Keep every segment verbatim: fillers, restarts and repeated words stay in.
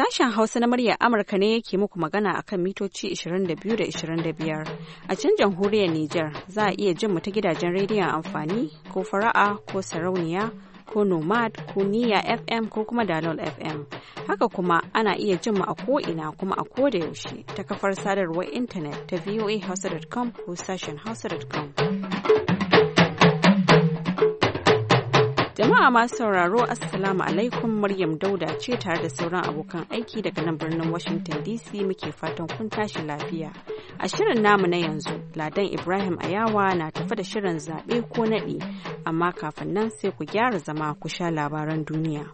Sashen Hausa na muryar Amurka ne yake muku magana akan mitoci ishirin da biyu da ishirin da biyar. A can jamhuriyar Nijar za a iya jin mu ta gidajen rediyon amfani ko fara'a ko sarauniya ko nomad ko niya F M ko kuma dalol F M. Haka kuma ana iya jin mu a ko'ina kuma a koda yaushe ta kafar sadarwar intanet ta voa hausa dot com ko sashen hausa dot com. Jama'a masu sauraro Assalamu alaikum, Maryam Dauda ce tare da sauran abokan aiki daga nan birnin Washington D C muke fatan kun tashi lafiya. A shirin namu na yanzu, Ladan Ibrahim Ayawa na tafi da shirin zaɓe ko naɗi, amma kafin nan sai ku gyara zama ku sha labaran duniya.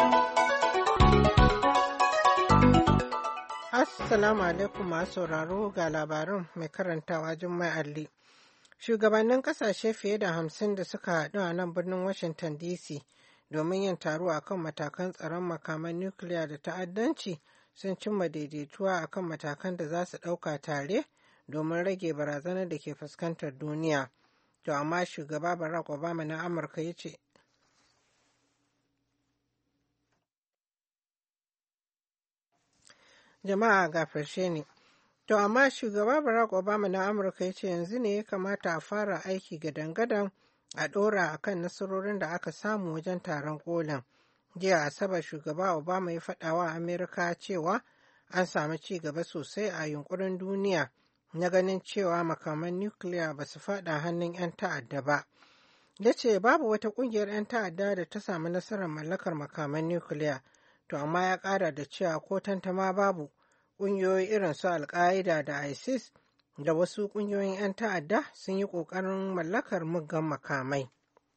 Assalamu alaikum masu sauraro ga labaran mai karantawa Jummai Alli. Shugabannin kasashe fiye da hamsin da suka haɗu a nan birnin Washington D C domin yin taro a kan matakan tsaron makaman nukiliya da ta'addanci sun cimma daidaituwa a kan matakan da za su ɗauka tare domin rage barazanar da ke fuskantar duniya. To amma shugaba Barack Obama na Amurka ya ce, Jama'a gafarshe ne. To amma shugaba Barack Obama na Amurka ya ce yanzu ne ya kamata a fara aiki gadan-gadan a ɗora a kan nasarorin da aka samu wajen taron kolin. Jiya Asabar shugaba Obama ya faɗa wa Amerika cewa an samu ci gaba sosai a yunkurin duniya na ganin cewa makaman nukiliya ba su faɗa hannun 'yan ta'adda ba. Ya ce babu wata ƙungiyar 'yan ta'adda da ta samu nasarar mallakar makaman nukiliya, to amma ya ƙara da cewa ko tantama babu. Ƙungiyoyi irin su Al-Qaeda da ISIS da wasu ƙungiyoyin 'yan ta'adda sun yi ƙoƙarin mallakar muggan makamai.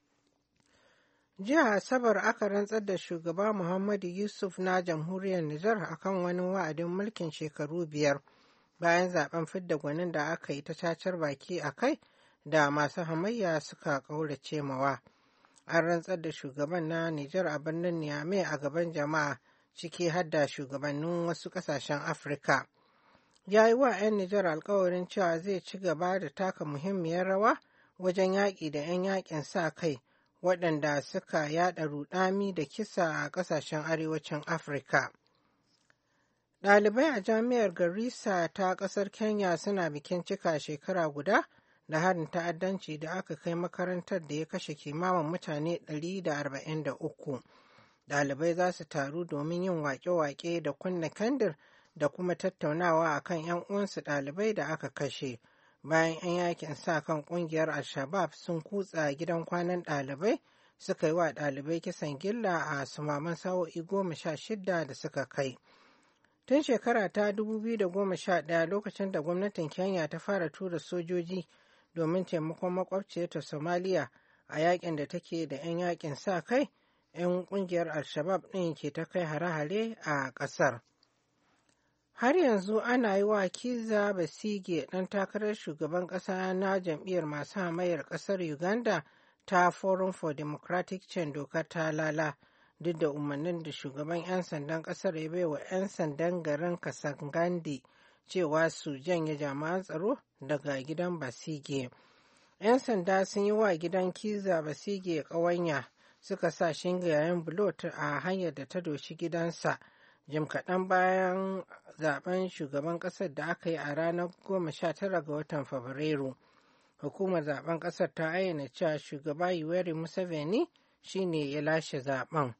Jiya Asabar aka rantsar da shugaba Muhammadu Yusuf na jamhuriyar Nijar akan wani wa'adin mulkin shekaru biyar bayan zaben fidda gwanin da aka yi ta cacar baki a kai da masu hamayya suka ƙaurace mawa. An rantsar da shugaban na Nijar a birnin Niamey a gaban jama'a, ciki har da shugabannin wasu kasashen Afirka. Ya yi wa 'yan Nijar alkawarin cewa zai ci gaba da taka muhimmiyar rawa wajen yaƙi da 'yan yaƙin sa kai waɗanda suka yaɗa rudami da kisa a ƙasashen arewacin Afirka. Ɗalibai a jami'ar Garissa ta ƙasar Kenya suna bikin cika shekara guda da harin ta'addanci da aka kai makarantar da ya kashe kimanin mutane ɗari da arba'in da uku. Ɗalibai za su taru domin yin waƙe-waƙe da kunna kandir da kuma tattaunawa a kan 'yan uwansu ɗalibai da aka kashe bayan 'yan yakin sa kan ƙungiyar Al-Shabab sun kutsa gidan kwanan ɗalibai suka yi wa ɗalibai kisan gilla a sumaman sa'o'i goma sha shida da suka kai. Tun shekara ta dubu biyu da goma sha ɗaya lokacin da gwamnatin Kenya ta fara tura sojoji domin taimakon makwabciyarta Somaliya a yakin da take da 'yan yakin sa kai, 'yan kungiyar Al-Shabab ɗin ke ta kai hare-hare a ƙasar. Har yanzu ana yi wa Kizza Besigye ɗan takarar shugaban ƙasa na jam'iyyar masu hamayar ƙasar Uganda ta Forum for Democratic Change dokar ta lala duk da umarnin da shugaban 'yan sandan ƙasar ya bai wa 'yan sandan garin Kasangandi cewa su janye jami'an tsaro daga gidan Besigye. 'Yan sanda sun yi wa gidan Kizza Besigye ƙawanya suka sa shingayen bulo a hanyar da ta doshi gidansa jim kaɗan bayan zaben shugaban ƙasar da aka yi a ranar goma sha tara ga watan Fabrairu. Hukumar zaben ƙasar ta ayyana cewa shugaba Yoweri Museveni shine ya lashe zaben.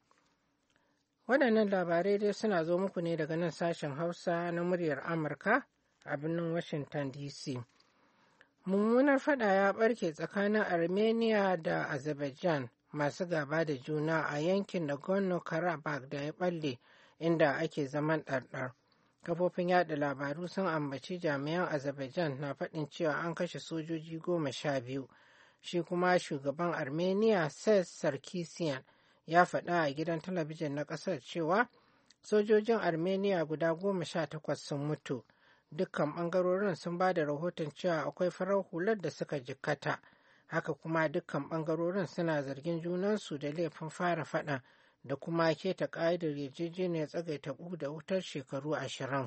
Waɗannan labarai dai suna zo muku ne daga nan sashen Hausa na muryar Amurka a birnin Washington D C. Mummunar fada ya ɓarke tsakanin Armenia da Azerbaijan masu gaba da juna a yankin Nagorno-Karabakh da ya balle inda ake zaman ɗarɗar. Kafofin yada labaru sun ambaci jami'an Azerbaijan na faɗin cewa an kashe sojoji goma sha biyu. Shi kuma shugaban Armenia Ses Sarkisian ya faɗa a gidan talabijin na ƙasar cewa sojojin Armenia guda goma sha takwas sun mutu. Dukkan ɓangarorin sun ba da rahoton cewa akwai farar hular da suka jikkata. Haka kuma dukkan ɓangarorin suna zargin junansu da laifin fara faɗa da kuma keta ƙa'idar yarjejeniyar tsagaita da wutar shekaru ashirin.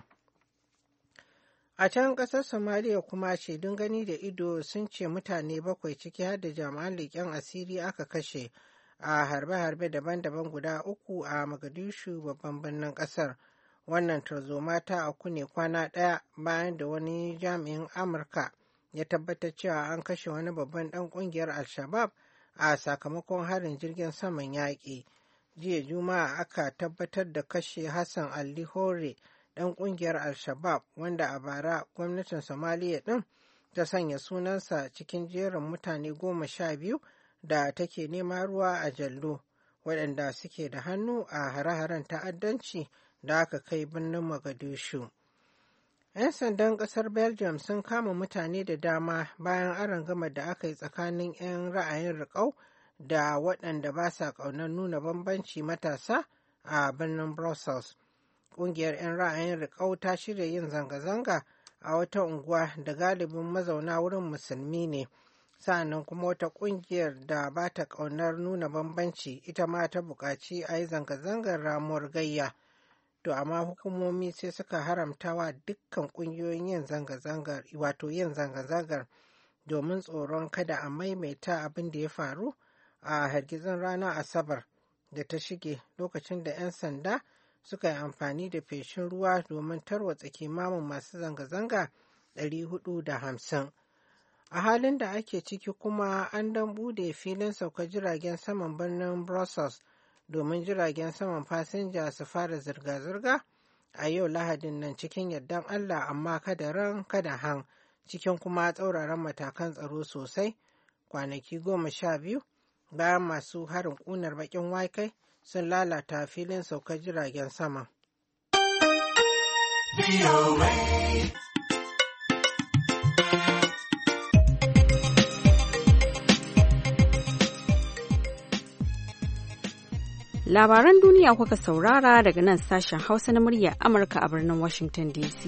A can ƙasar Somaliya kuma shaidun gani da ido sun ce mutane bakwai ciki har da jami'an leƙen asiri aka kashe a harbe-harbe daban-daban guda uku a Mogadishu babban birnin ƙasar. Wannan tarzoma ta auku ne kwana ɗaya bayan da wani jami'in Amurka ya tabbatar cewa an kashe wani babban ɗan ƙungiyar Al-Shabaab a sakamakon harin jirgin saman yaƙi. Jiya Juma'a aka tabbatar da kashe Hassan Ali Hore ɗan ƙungiyar Al-Shabaab wanda a bara gwamnatin Somaliya ɗin ta sanya sunansa cikin jerin mutane goma sha biyu da take nema ruwa a jallo waɗanda suke da hannu a hare-haren ta'addanci da aka kai birnin Mogadishu. 'Yan sandan ƙasar Belgium sun kama mutane da dama bayan arangama da aka yi tsakanin 'yan ra'ayin riƙau da waɗanda ba sa ƙaunar nuna bambanci matasa a birnin Brussels. Ƙungiyar 'yan ra'ayin riƙau ta shirya yin zanga-zanga a wata unguwa da galibin mazauna wurin musulmi ne. Sa'annan kuma wata ƙungiyar da ba ta ƙaunar nuna bambanci ita ma ta buƙaci a yi zanga-zangar ramuwar gayya. To amma hukumomi sai suka haramta wa dukkan ƙungiyoyin yin zanga-zangar wato yin zanga-zangar domin tsoron kada a maimaita abin da ya faru a hargitsin ranar Asabar da ta shige lokacin da 'yan sanda suka yi amfani da feshin ruwa domin tarwatsa kimanin masu zanga-zanga ɗari hudu da hamsin. A halin da ake ciki kuma an dan bude filin saukar jiragen saman birnin Brussels domin jiragen saman fasinja su fara zirga-zirga a yau Lahadin nan cikin yardan Allah amma kada ran kada han cikin kuma tsauraran matakan tsaro sosai kwanaki goma sha biyu bayan masu harin ƙunar baƙin wake sun lalata filin saukar jiragen sama. Labaran duniya kuka saurara daga nan sashen Hausa na muryar Amurka a birnin Washington D C.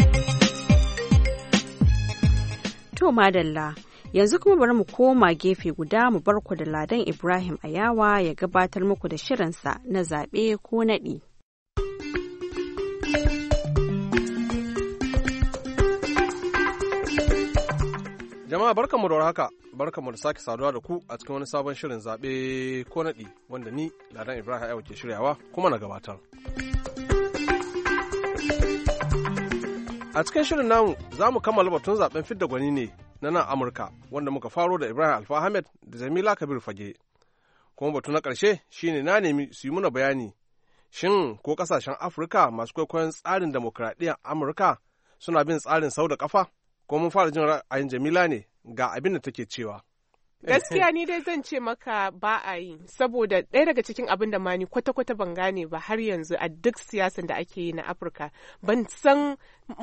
To madalla, yanzu kuma bari mu koma gefe guda mu bar ku da Ladan Ibrahim Ayawa ya gabatar muku da shirinsa na zaɓe ko naɗi. Jama'a barkanmu da haka, barkanmu da sake saduwa da ku a cikin wani sabon shirin zaɓe ko naɗi wanda ni Ladan Ibrahim Ayawa ke shiryawa kuma na gabatar. A cikin shirin namu za mu kammala batun zaɓen fidda gwani ne na nan Amurka wanda muka faro da Ibrahim Alfa Ahmed da Jamila Kabir Fage. Kuma batu na ƙarshe shine na nemi su yi muna bayani shin ko ƙasashen Afirka masu kwaikwayon tsarin demokradiyyar Amurka suna bin tsarin sau da ƙafa? Ko mun fara jin ra'ayin Jamila ne ga abin da take cewa. Gaskiya ni dai zan ce maka ba a yi, saboda ɗaya daga cikin abin da ma ni kwata-kwata ban gane ba har yanzu a duk siyasan da ake yi na Afirka ban san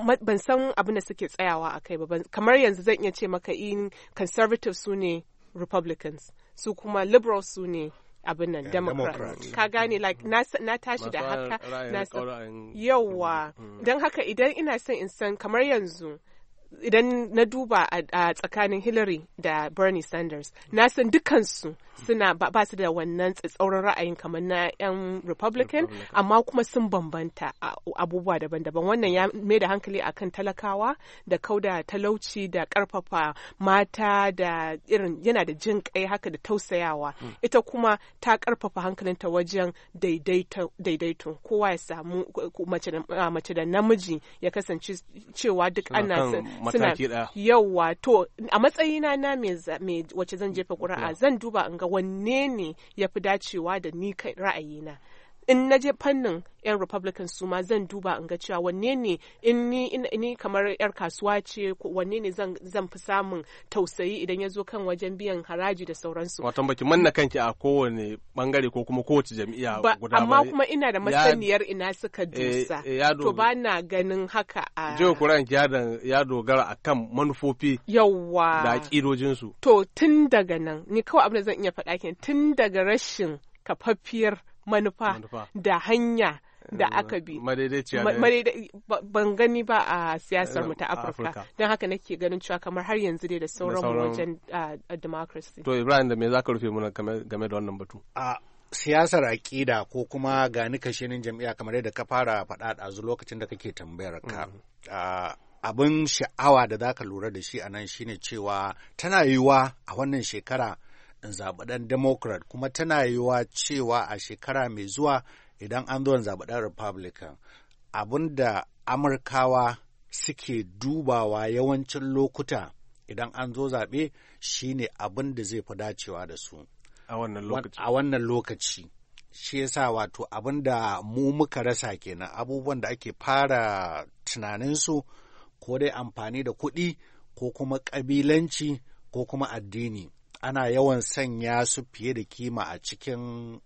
abin da suke tsayawa a kai ba. Kamar yanzu zan iya ce maka in conservatives su ne Republicans, su kuma liberals su ne abin nan Democrats. Ka gane like na, na tashi da haka na yawa don haka idan ina son in san kamar yanzu idan na duba a tsakanin Hillary da Bernie Sanders, na san dukansu suna ba su da wannan tsatsauran ra'ayin kamar na 'yan Republican, Republican, amma kuma sun bambanta abubuwa daban-daban. Wannan ya mai da hankali akan talakawa da kauda talauci da karfafa mata da irin yana da jin kai haka da tausayawa. Hmm. Ita kuma ta karfafa hankalinta wajen daidaito, kowa ya samu mace da namiji ya kasance cewa duk ana suna yawa. To a matsayina na me wacce zan jefa ƙuri'a zan duba in ga wanne ne ya fi dacewa da ni kai ra'ayina. In na je fannin 'yan Republican su ma zan duba in ga cewa wanne ne in ni, in, ni kamar 'yar kasuwa ce wanne ne zan, zan fi samun tausayi idan ya zo kan wajen biyan haraji da sauransu. Watan baki manna kanki a kowane bangare ko kuma kowace jam'iyya guda ba. Amma kuma ina da masaniyar ina suka dusa. E, e, to ba na ganin haka a... Jiya kuran ya dogara a kan manufofi. Yawwa. Da ƙidojinsu. To tun daga nan ni kawai abin da zan iya faɗa kenan tun daga rashin kafaffiyar manufa, manufa da hanya da aka bi ban gani ba a siyasar mu ta Afirka, don haka nake ganin cewa kamar har yanzu dai da sauran wajen democracy. To Ibrahim, da me zaka rufe muna game da wannan batu? A siyasar aƙida ko kuma gani kashenin jam'iyya kamar yadda ka fara faɗa ɗazu lokacin da kake tambayar ka. Abin sha'awa da zaka lura da shi a nan shine cewa tana yiwuwa a wannan shekara in zaɓi ɗan Democrat, kuma tana yiwuwa cewa a shekara mai zuwa idan an zo zaɓi ɗan Republican. abin da Amurkawa suke dubawa yawancin lokuta idan an zo zaɓe shine abin da zai fi dacewa da su a wannan lokaci. A wannan lokaci. Shi yasa wato abin da mu muka rasa kenan, abubuwan da ake fara tunaninsu ko dai amfani da kuɗi ko kuma ƙabilanci ko kuma addini. Ana yawan sanya su fiye da kima a cikin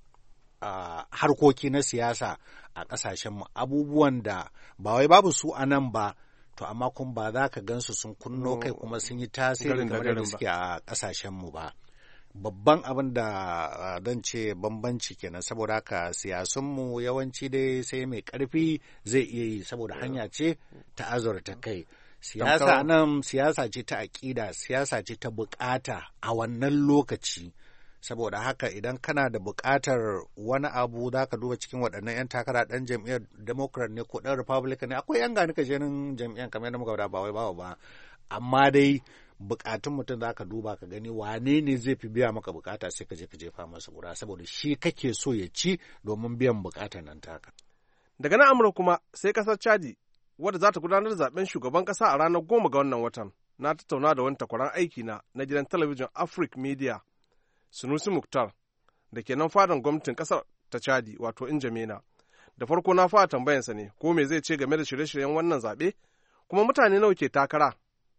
uh, harkoki na siyasa a ƙasashenmu, abubuwan da ba wai babu su a nan ba, to amma kun ba za ka gansu sun kunno kai kuma sun yi tasiri kamar da suke a ƙasashenmu ba. Babban abin da zan ce bambanci kenan, saboda haka siyasunmu yawanci dai sai mai ƙarfi zai iya yi, saboda hanya ce ta azurta kai. Siyasa nan siyasa ce ta aƙida, siyasa ce ta buƙata a wannan lokaci. Saboda haka idan kana da buƙatar wani abu za ka duba cikin waɗannan 'yan takara, ɗan jam'iyyar Democrat ne ko ɗan Republican ne, akwai 'yan gani kashenin jam'iyyar kamar yadda muka ba wai bawa ba, amma dai bukatun mutum za ka duba ka gani wane ne zai fi biya maka bukata, sai ka je ka jefa masa ƙura, saboda shi kake so ya ci domin biyan bukatar nan taka. Daga nan Amurka kuma sai kasar Chadi, wadda za ta gudanar da zaben shugaban kasa a ranar goma ga wannan watan. Na tattauna da wani takwaran aiki na na gidan talabijin Africa Media, Sunusi Muktar, da ke nan fadan gwamnatin kasar ta Chadi, wato Injamena. Da farko na fara tambayansa ne ko me zai ce game da shirye-shiryen wannan zaɓe, kuma mutane nawa ke takara.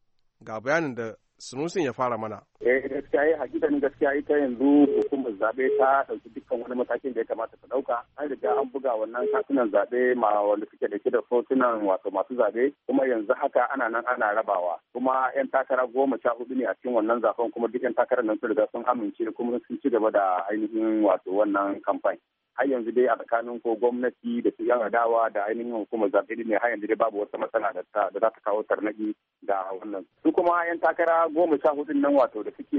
Ga bayanin da Sunusin ya fara mana. Eh gaskiya yi hakikanin gaskiya ita yanzu hukumar zaɓe ta ɗauki dukkan wani matakin da ya kamata ta ɗauka. An riga an buga wannan katunan zaɓe ma wanda suke da da fotunan wato masu zaɓe, kuma yanzu haka ana nan ana rabawa. Kuma 'yan takara goma sha hudu ne a cikin wannan zaben, kuma duk 'yan takarar nan sun riga sun amince kuma sun ci gaba da ainihin wato wannan kamfani. Har yanzu dai a tsakanin ko gwamnati da su yan adawa da ainihin hukumar zaɓe ne, har yanzu dai babu wata matsala da za ta kawo tarnaki da wannan. Su kuma yan takara goma sha hudun nan wato da suke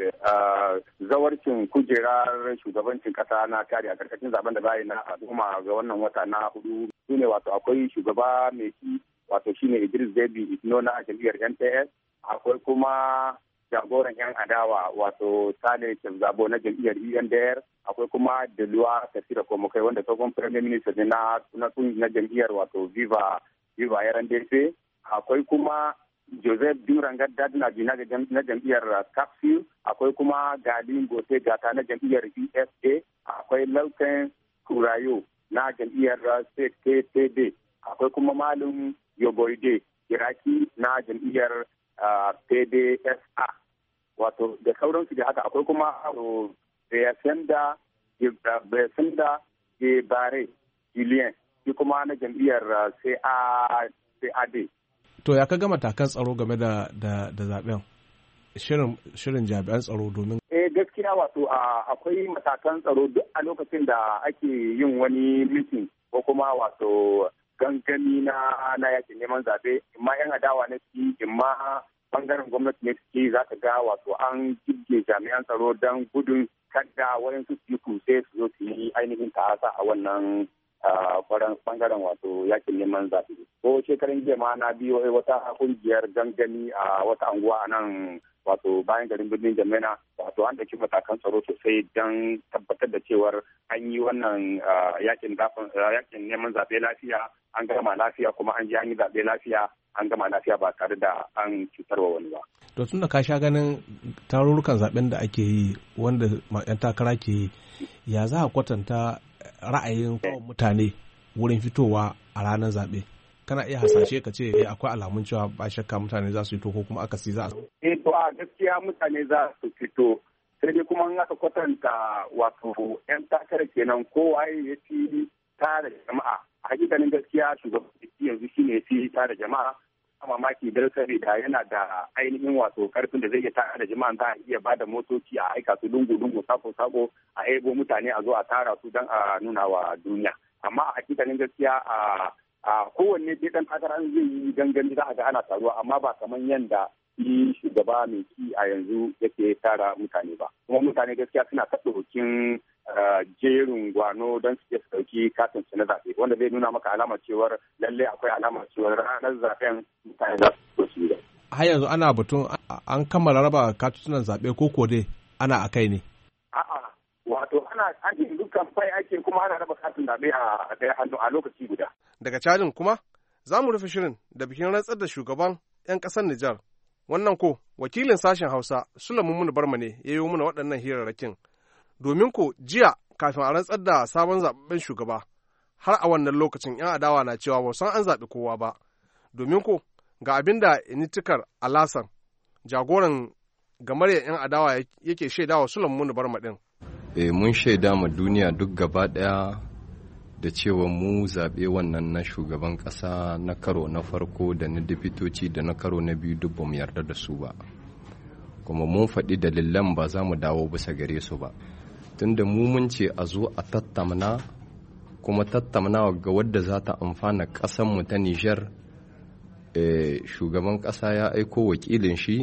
zawarcin kujerar shugabancin ƙasa na kare a karkashin zaben da bayi na al'umma ga wannan wata na hudu su ne wato akwai shugaba mai ci wato shine Idris Deby Itno na jam'iyyar N P S, akwai kuma jagoran 'yan adawa wato Sale Zabo na jam'iyyar U N D R, akwai kuma Deluwa Tafira Komokai wanda tsohon Premier Minister ne na na jam'iyyar wato Viva Viva R N D C, akwai kuma Joseph Durangar Dadina na jam'iyyar Capsule, akwai kuma Galin Gote Gata na jam'iyyar U S A, akwai Lauken Kurayo na jam'iyyar C T D, akwai kuma Malum Yoboide Iraki na jam'iyyar P D S A. Wato da sauransu da haka akwai kuma Bayasenda Bayasenda de Bare Julien, shi kuma na jam'iyyar C A D. To ya ka ga matakan tsaro game da da da zaben shirin shirin jami'an tsaro domin eh gaskiya wato akwai matakan tsaro duk a lokacin da ake yin wani meeting ko kuma wato gangami na na yakin neman zabe, imma yan adawa na ci imma bangaren gwamnati ne suke za ka ga wato an jibge jami'an tsaro don gudun kada wayansu su yi kuse su zo su yi ainihin ta'asa a wannan bangaren wato yakin neman zaɓe. Ko shekarun jiya ma na biyo wata kungiyar gangami a wata anguwa a nan wato bayan garin birnin Jamena, wato an ɗauki matakan tsaro sosai don tabbatar da cewar an yi wannan yakin neman zaɓe lafiya, an gama lafiya, kuma an ji an yi zaɓe lafiya, an gama lafiya ba tare da an cutarwa wani ba. To tun da ka sha ganin tarurrukan zaɓen da ake yi wanda 'yan takara ke yi, ya za a kwatanta ra'ayin kawai mutane wurin fitowa a ranar zaɓe? Kana iya hasashe ka ce akwai alamun cewa ba shakka mutane za su fito ko kuma akasi za su? Eh to a gaskiya mutane za su fito, sai dai kuma in aka kwatanta wato 'yan takara kenan kowa ya fi tare jama'a. A hakikanin gaskiya shugaban yanzu shine ya fi tare jama'a. Mamaki da da yana da ainihin wato karfin da zai iya tare da jama'a, za a iya ba da motoci a aika su lungu-lungu sako-sako a ebo mutane a zo a tara su don a nuna wa duniya. Amma a hakikanin gaskiya a kowanne dai dan takara zai yi gangami za a ga ana taruwa, amma ba kamar yanda shi shugaba mai ci a yanzu yake tara mutane ba. Kuma mutane gaskiya suna taɓa hukin jerin gwano don su su ɗauki katin su na zaɓe, wanda zai nuna maka alamar cewar lallai akwai alamar cewar ranar zaɓen mutane za su so su yi. Har yanzu ana batun an kammala raba katunan zaɓe ko ko dai ana a kai ne? A'a, wato ana ake dukkan fai ake kuma ana raba katin zaɓe a ɗaya hannu a lokaci guda. Daga Chadin kuma za mu rufe shirin da bikin rantsar da shugaban 'yan ƙasar Nijar. Wannan ko wakilin sashen Hausa Sulaiman Muni Barma ne ya yi mana waɗannan hirarrakin. Domin ko jiya kafin a rantsar da sabon zaɓaɓɓen shugaba har a wannan lokacin 'yan adawa na cewa ba san an zaɓi kowa ba. Domin ko ga abin da Initikar Alasan jagoran gamaryar 'yan adawa yake shaidawa Sulaiman Muni Barma ɗin. E, mun shaida ma duniya duk gaba ɗaya da cewa mu zaɓe wannan na shugaban ƙasa na karo na farko da na dipitoci da na karo na biyu duk ba mu yarda da su ba, kuma mun faɗi dalilan ba za mu dawo bisa gare su ba, tunda mu mun ce a zo a tattamna, kuma tattamnawa ga wadda za ta amfana ƙasanmu ta Nijar. E, shugaban ƙasa ya aiko wakilin shi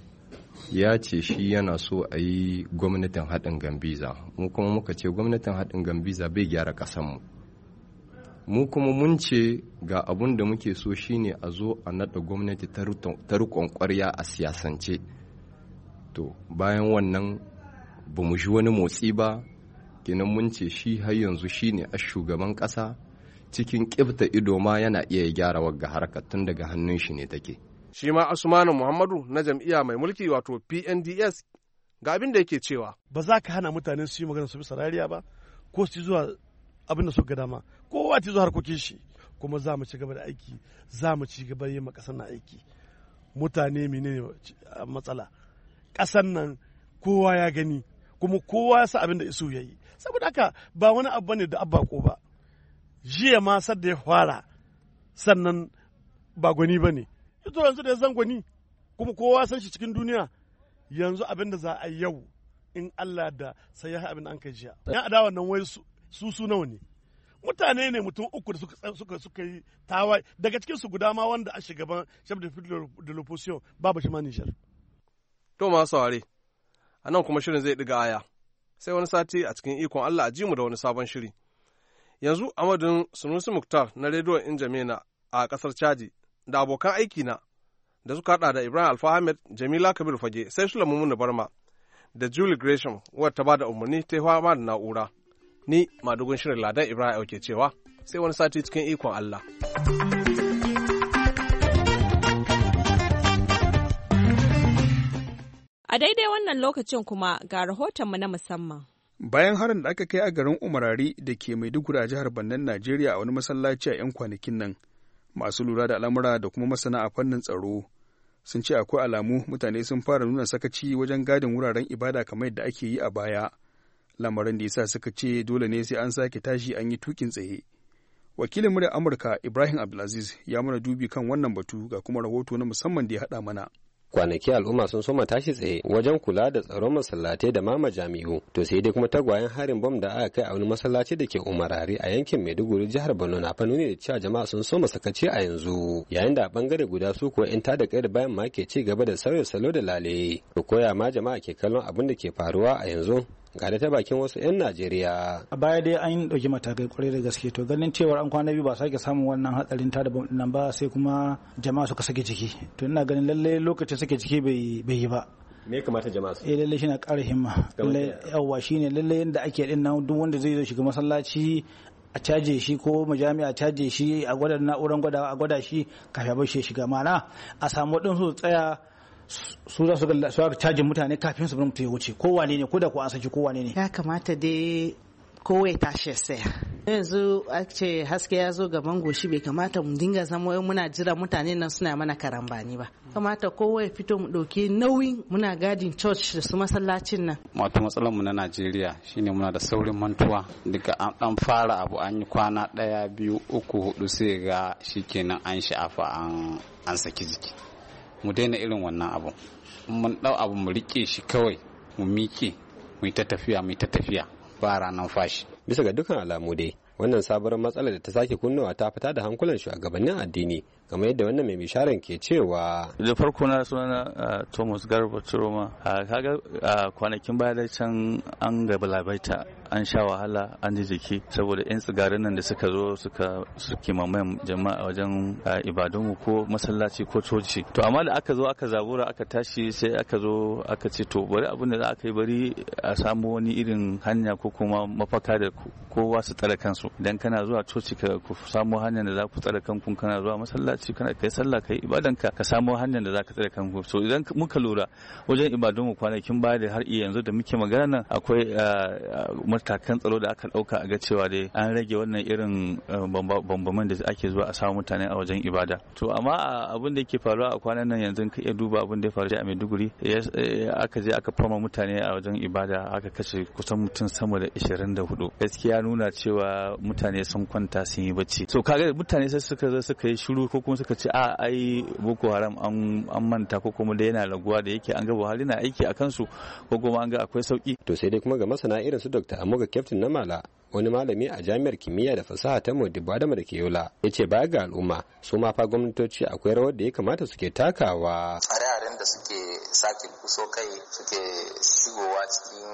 ya ce shi yana so a yi gwamnatin haɗin gambiza, mu kuma muka ce gwamnatin haɗin gambiza bai gyara ƙasanmu. Mu kuma mun ce ga abun da muke so shine a zo a naɗa gwamnati ta riƙon ƙwarya a siyasance. To bayan wannan ba mu ji wani motsi ba, kenan mun ce shi har yanzu shine a shugaban ƙasa, cikin ƙibta ido ma yana iya gyara wagga harkar tun daga hannun shi ne take. Shi ma Asmanu Muhammadu na jam'iyya mai mulki wato P N D S ga abin da yake cewa. Ba za ka hana mutane su yi magana su bisa rariya ba, ko su zuwa abin da suka dama, kowa ta zuwa harkokin shi, kuma za mu ci gaba da aiki, za mu ci gaba yin makasar na aiki. Mutane menene matsala? Ƙasar nan kowa ya gani, kuma kowa ya sa abin da isu ya yi. Saboda haka ba wani abu ne da abba ko ba. Jiya ma sadda ya fara, sannan ba gwani ba ne. Ito yanzu da ya zan gwani, kuma kowa san shi cikin duniya, yanzu abin da za a yi yau in Allah da sai ya abin da an kai jiya. Yan adawa nan wai su su nawa ne? Mutane ne mutum uku da suka suka suka yi tawaye, daga cikin su guda ma wanda a shugaban chef de file de l'opposition babu shi ma Niger. To ma saware. A nan kuma shirin zai diga aya. Sai wani sati a cikin ikon Allah a ji mu da wani sabon shiri. Yanzu Amadun Sunusi Muktar na rediyon Injamena a kasar Chadi da abokan aiki na da suka hada da Ibrahim Alfa Ahmed, Jamila Kabir Fage, sai Sulaiman Muni Barma da Julie Gresham wadda ta bada umarni ta fama da na'ura. Ni madugun shirin Ladan Ibrahim ke cewa sai wani sati cikin ikon Allah. A daidai wannan lokacin kuma ga rahotonmu na musamman. Bayan harin da aka kai a garin Umarari da ke Maiduguri a jihar Bannan Najeriya a wani masallaci a 'yan kwanakin nan, masu lura da al'amura da kuma masana a fannin tsaro sun ce akwai alamu mutane sun fara nuna sakaci wajen gadin wuraren ibada kamar yadda ake yi a baya, lamarin da yasa suka ce dole ne sai an sake tashi an yi tukin tsaye. Wakilin muryar Amurka Ibrahim Abdulaziz ya mana dubi kan wannan batu ga kuma rahoto na musamman da ya haɗa mana. Kwanaki al'umma sun soma tashi tsaye wajen kula da tsaron masallatai da ma majami'u, to sai dai kuma tagwayen harin bom da aka kai a wani masallaci da ke Umarari a yankin Maiduguri jihar Borno na fannoni da cewa jama'a sun soma sakaci a yanzu, yayin da a bangare guda su kuwa in tada kai da bayan ma ke ci gaba da sauya salo da lale. To koya ma jama'a ke kallon abin da ke faruwa a yanzu? Ga da ta bakin wasu 'yan Najeriya. A baya dai an ɗauki matakai kwarai da gaske, to ganin cewar an kwana biyu ba sake samun wannan hatsarin tada bom nan ba, sai kuma jama'a suka sake ciki. To ina ganin lalle lokacin sake ciki bai yi ba. Me ya kamata jama'a su? Eh lalle shine ƙara himma. Lalle yawa shine lalle yanda ake din nan duk wanda zai zo shiga masallaci a caje shi ko majami'a a caje shi a gwada na'urar gwada a gwada shi kafin a bar shi shiga, ma'ana a samu waɗansu tsaya su za su ga cajin mutane kafin su bar mutum ya wuce, ko wane ne, ko da ko an saki ko wane ne. Ya kamata dai kowai tashi saya. Yanzu a ce haske ya zo gaban goshi, bai kamata mu dinga zama muna jira mutane nan suna mana karambani ba. Kamata kowai fito mu ɗauki nauyin muna gadin church da su masallacin nan. Wato matsalar mu na Najeriya shine muna da saurin mantuwa, daga an fara abu an yi kwana ɗaya biyu uku hudu sai ga shikenan an sha'afa an an saki jiki. Mu daina irin wannan abu, mun dau abu mu rike shi kawai mu miƙe mu yi ta tafiya mu yi ta tafiya ba ranar fashi. Bisa ga dukkan alamu dai wannan sabuwar matsalar da ta sake kunnawa ta fita da hankulan shugabannin addini kamar yadda wannan mai bisharan ke cewa. Da farko na sunana Thomas Garba Turoma. Kaga kwanakin baya da can an gaba labaita an sha wahala an ji jiki saboda yan tsigarin nan da suka zo suka suke mamayen jama'a wajen ibadunmu ko masallaci ko coci. To amma da aka zo aka zabura aka tashi sai aka zo aka ce to bari abin da za aka yi bari a samu wani irin hanya ko kuma mafaka da kowa su tsare kansu. Idan kana zuwa coci ka ku samu hanyar da za ku tsare kanku, kana zuwa masallaci kana kai sallah kai ibadanka ka samu hanyar da za ka tsare kanku. So idan muka lura wajen ibadunmu kwanakin baya da har iya yanzu da muke magana nan akwai matakan tsaro da aka dauka a ga cewa dai an rage wannan irin bambaman da ake zuwa a samu mutane a wajen ibada. To amma abin da yake faruwa a kwanan nan yanzu ka iya duba abin da ya faru a Maiduguri aka je aka fama mutane a wajen ibada aka kashe kusan mutum sama da ishirin da hudu. Gaskiya nuna cewa mutane sun kwanta sun yi bacci. So kaga mutane sai suka zo suka yi shiru ko kuma suka ce a ai Boko Haram an manta ko kuma da yana raguwa da yake an ga Buhari na aiki a kansu ko kuma an ga akwai sauki. To sai dai kuma ga masana irin su Doctor Amoga Captain na Mala wani malami a jami'ar kimiyya da fasaha ta Modibo Adama da ke Yola ya ce baya ga al'umma su ma fa gwamnatoci akwai rawar da ya kamata suke takawa. Tsare-tsaren da suke sake kuso kai suke shigowa cikin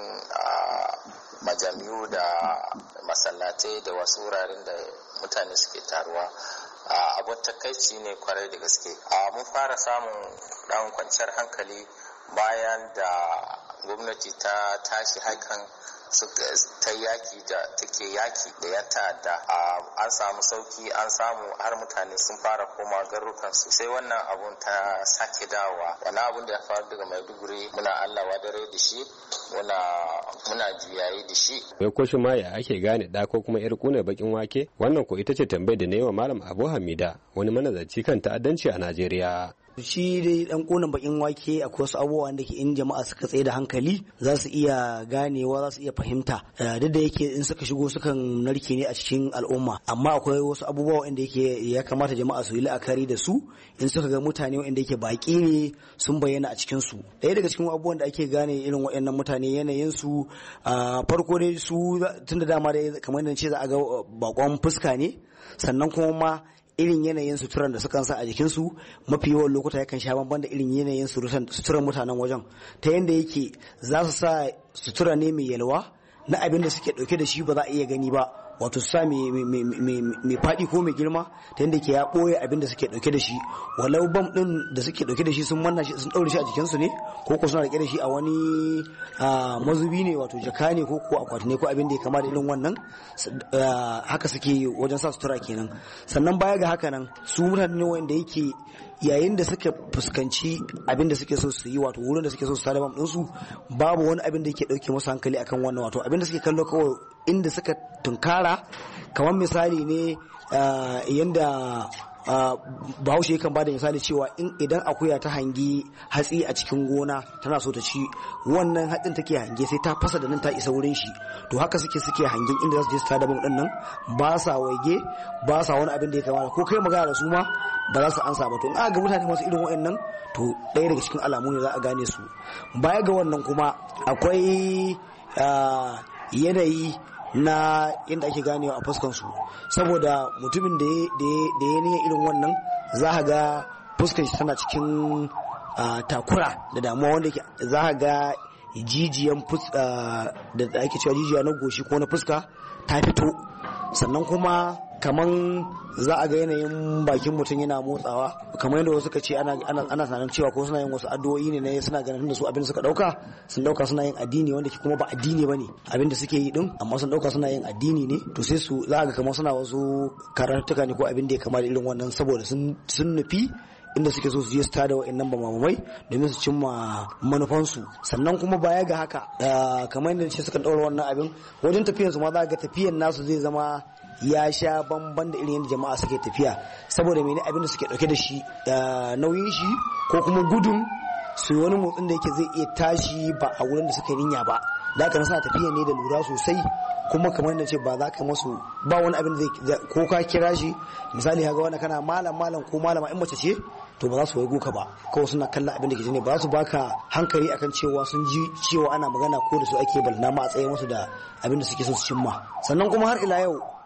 majami'u da masallatai da wasu wuraren da mutane suke taruwa abun takaici ne kwarai da gaske. Mun fara samun dan kwanciyar hankali bayan da gwamnati ta tashi haikan ta yaki da take yaki da ya ta'adda an samu sauki an samu har mutane sun fara koma garurukansu sai wannan abun ta sake dawowa wani abun da ya faru daga Maiduguri muna Allah wadare da shi muna muna juyayi da shi. Wai ko shi ma ya ake gane da ko kuma yar kuna bakin wake wannan ko ita ce tambayar da na yi wa Malam Abu Hamida wani manazarci kan ta'addanci a Najeriya. Shi dai dan konan bakin wake akwai wasu abubuwa da ke in jama'a suka tsaye da hankali za su iya ganewa za su iya fahimta duk da yake in suka shigo sukan narke ne a cikin al'umma amma akwai wasu abubuwa wanda yake ya kamata jama'a su yi la'akari da su in suka ga mutane wanda yake baki ne sun bayyana a cikin su. Daya daga cikin abubuwan da ake gane irin waɗannan mutane yanayin su farko dai su tun da dama dai kamar yadda ce za a ga bakon fuska ne sannan kuma ma irin yanayin suturan da sukan sa a jikinsu mafi yawan lokuta yakan sha bamban da irin yanayin suturan mutanen wajen ta yadda yake za su sa sutura ne mai yalwa na abin da suke dauke da shi ba za a iya gani ba wato su sa mai faɗi ko mai girma ta yadda ke ya ɓoye abin da suke dauke da shi walau bam ɗin da suke dauke da shi sun manna shi sun ɗaure shi a jikinsu ne ko ko suna rike da shi a wani mazubi ne wato jaka ne ko ko akwati ne ko abin da ya kama da irin wannan haka suke wajen sa sutura kenan. Sannan baya ga haka nan su mutane ne wanda yake yayin da suka fuskanci abin da suke so su yi wato wurin da suke so su tada bam ɗinsu babu wani abin da yake ɗauke musu hankali akan wannan wato abin da suke kallo kawai inda suka tunkara kamar misali ne yanda bahaushe yakan bada misali cewa in idan akuya ta hangi hatsi a cikin gona tana so ta ci wannan hatsin take hange sai ta fasa da nan ta isa wurin shi to haka suke suke hangen inda za su je su tada bam din nan ba sa waige ba sa wani abin da ya kamata ko kai magana da su ma ba za su ansa ba to in aka ga mutane masu irin wa'annan to ɗaya daga cikin alamu ne za a gane su. Baya ga wannan kuma akwai yanayi na inda ake ganewa a fuskansu saboda mutumin da ya niyan irin wannan za a ga fuskan shi tana cikin takura da damuwa wanda za a ga jijiyan da ake cewa jijiya na goshi ko na fuska ta fito sannan kuma kaman za a ga yanayin bakin mutum yana motsawa kamar yadda wasu ka ce ana ana sanan cewa ko suna yin wasu addu'o'i ne ne suna ganin da su abin da suka dauka sun dauka suna yin addini wanda ke kuma ba addini bane abin da suke yi din amma sun dauka suna yin addini ne to sai su za a ga kamar suna wasu karatuka ne ko abin da ya kama da irin wannan saboda sun sun nufi inda suke so su je su tada wa'annan bamamai domin su cimma manufansu. Sannan kuma baya ga haka kamar yadda ce suka daura wannan abin wajen tafiyansu ma za ga tafiyan nasu zai zama ya sha bamban da irin yadda jama'a suke tafiya saboda mene abin da suke dauke da shi nauyin shi ko kuma gudun su wani motsin da yake zai iya tashi ba a wurin da suka ninya ba da haka suna tafiya ne da lura sosai kuma kamar yadda ce ba za ka masu ba wani abin da ko ka kira shi misali kaga wani kana malam malam ko malama in mace ce to ba za su waigo ka ba kawai suna kalla abin da ke ne ba za su baka hankali akan cewa sun ji cewa ana magana ko da su ake balna ma a tsaye musu da abin da suke so su cimma. Sannan kuma har ila yau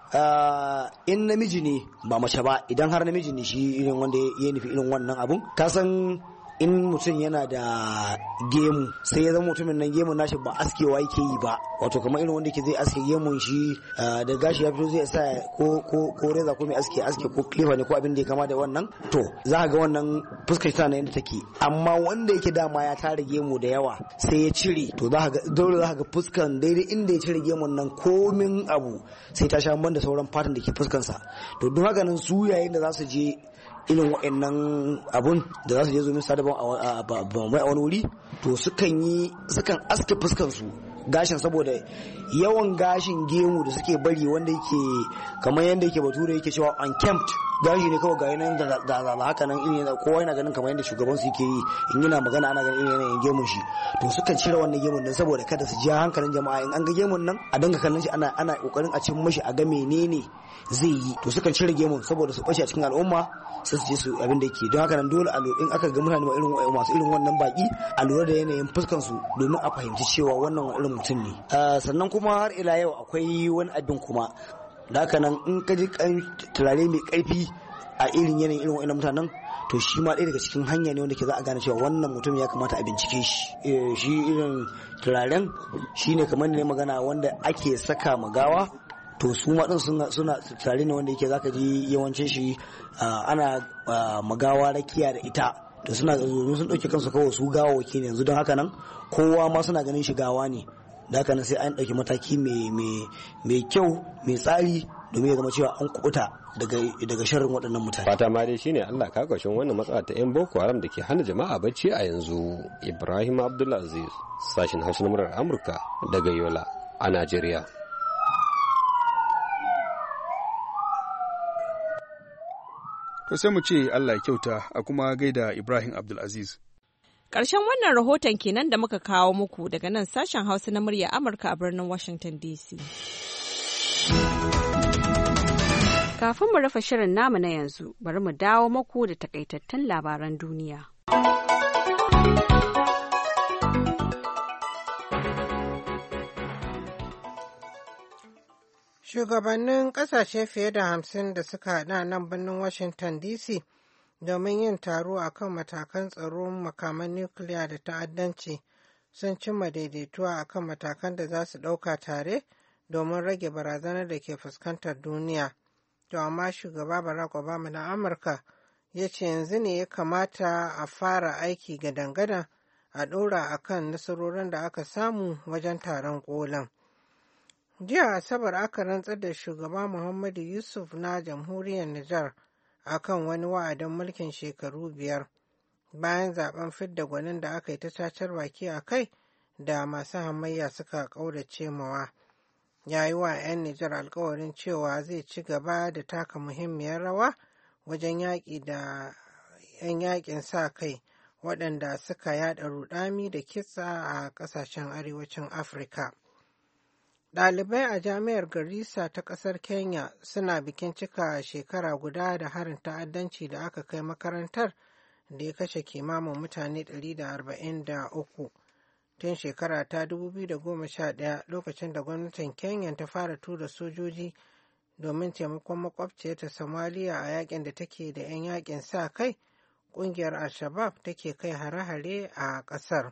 in namiji ne ba mace ba, idan har namiji ne shi irin wanda ya nufi irin wannan abun, ka san in mutum yana da gemu sai ya zama mutumin nan gemun nashi ba askewa yake yi ba, wato kamar irin wanda ke zai aske gemun shi da gashi ya fito zai sa ko ko ko reza ko mai aske aske ko klifa ne ko abin da ya kama da wannan, to za ga wannan fuskar ta yadda take. Amma wanda yake dama ya tara gemu da yawa sai ya cire, to za ga dole za ga fuskan daidai inda ya cire gemun nan komin abu sai ta sha man da sauran fatan da ke fuskansa. To don haka nan su yayin da za su je irin wa'annan abun da za su je zomin sadaban a wani wuri, to sukan yi sukan aske fuskansu gashin, saboda yawan gashin gemu da suke bari wanda yake kamar yadda yake bature yake cewa unkempt gashi ne kawai ga yanayin da da haka nan irin kowa yana ganin kamar yadda shugaban su yake yi, in yana magana ana ganin irin yanayin gemun shi, to sukan cire wannan gemun nan saboda kada su ja hankalin jama'a. In an ga gemun nan a dinga kallon shi ana ana kokarin a cin mashi a ga menene zai yi, to sukan cire gemun saboda su bace a cikin al'umma sai su je su abin da yake. Don haka nan dole a in aka ga mutane irin masu irin wannan baki a lura da yanayin fuskan su domin a fahimci cewa wannan irin mutum ne. Sannan kuma har ila yau akwai wani abin kuma da haka nan in ka ji turare mai karfi a irin yanayin irin wa'annan mutanen, to shi ma ɗaya daga cikin hanya ne wanda ke za a gane cewa wannan mutum ya kamata a bincike shi. Shi irin turaren shi ne kamar ne magana wanda ake saka magawa, to su ma din suna suna tare ne wanda yake zaka ji yawancin shi ana magawa rakiya da ita, to suna sun dauke kansu kawai su gawawaki ne yanzu. Don haka nan kowa ma suna ganin shi gawa ne, da haka nan sai an dauki mataki mai kyau mai tsari domin ya zama cewa an kubuta daga daga sharrin waɗannan mutane. Fata ma dai shine Allah ka kwashin wannan matsala ta yan Boko Haram da ke hana jama'a bacci a yanzu. Ibrahim Abdulaziz, sashin Hausa na murar Amurka daga Yola a Najeriya. To sai mu ce Allah ya kyauta a kuma gaida Ibrahim Abdulaziz. Ƙarshen wannan rahoton kenan da muka kawo muku daga nan sashen Hausa na murya Amurka a birnin Washington D C. Kafin mu rufe shirin namu na yanzu, bari mu dawo muku da takaitattun labaran duniya. Shugabannin ƙasashe fiye da hamsin da suka haɗa nan birnin Washington D C domin yin taro a kan matakan tsaron makaman nukiliya da ta'addanci sun cimma daidaituwa a kan matakan da za su ɗauka tare domin rage barazanar da ke fuskantar duniya. To amma shugaba Barack Obama na Amurka ya ce yanzu ne ya kamata a fara aiki gadan-gadan a ɗora a kan nasarorin da aka samu wajen taron ƙolin. Jiya Asabar aka rantsar da shugaba Muhammadu Yusuf na jamhuriyar Nijar a kan wani wa'adin mulkin shekaru biyar bayan zaben fidda gwanin da aka yi ta cacar baki a kai da masu hamayya suka ƙaurace mawa. Ya yi wa 'yan Nijar alkawarin cewa zai ci gaba da taka muhimmiyar rawa wajen yaƙi da 'yan yaƙin sa kai waɗanda suka yaɗa rudami da kitsa a ƙasashen arewacin Afirka. Ɗalibai a jami'ar Garissa ta ƙasar Kenya suna bikin cika shekara guda da harin ta'addanci da aka kai makarantar da ya kashe kimanin mutane ɗari da arba'in da uku. Tun shekara ta dubu biyu da goma sha ɗaya lokacin da gwamnatin Kenya ta fara tura sojoji domin taimakon makwabciyarta Somalia a yakin da take da 'yan yakin sa kai, ƙungiyar Al-Shabaab take kai hare-hare a ƙasar.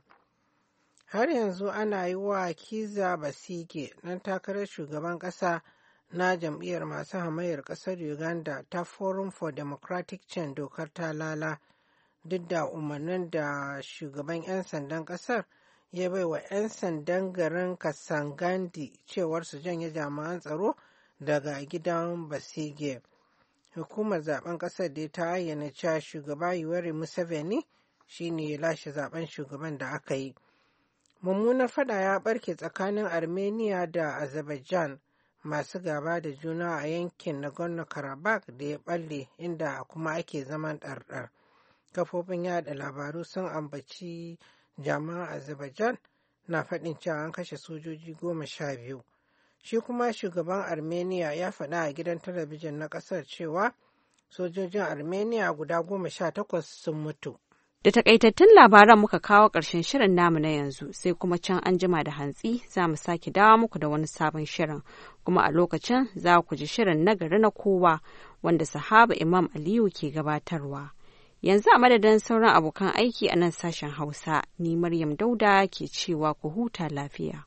Har yanzu ana yi wa Kizza Besigye ɗan takarar shugaban ƙasa na jam'iyyar masu hamayyar ƙasar Uganda ta Forum for Democratic Change dokar ta lala duk da umarnin da shugaban 'yan sandan ƙasar ya bai wa 'yan sandan garin Kasangandi cewar su janye jami'an tsaro daga gidan Besigye. Hukumar zaben ƙasar da ta ayyana cewa shugaba Yoweri Museveni shine ya lashe zaben shugaban da aka yi. Mummunar fada ya barke tsakanin Armenia da Azerbaijan masu gaba da juna a yankin Nagorno-Karabakh da ya balle inda kuma ake zaman ɗarɗar. Kafofin yada labaru sun ambaci jami'an Azerbaijan na faɗin cewa an kashe sojoji goma sha biyu. Shi kuma shugaban Armenia ya faɗa a gidan talabijin na ƙasar cewa sojojin Armenia guda goma sha takwas sun mutu. Da takaitattun labaran muka kawo ƙarshen shirin namu na yanzu, sai kuma can an jima da hantsi za mu sake dawo muku da wani sabon shirin, kuma a lokacin za ku ji shirin nagari na kowa wanda sahaba Imam Aliyu ke gabatarwa. Yanzu a madadin sauran abokan aiki a nan sashen Hausa, ni Maryam Dauda ke cewa ku huta lafiya.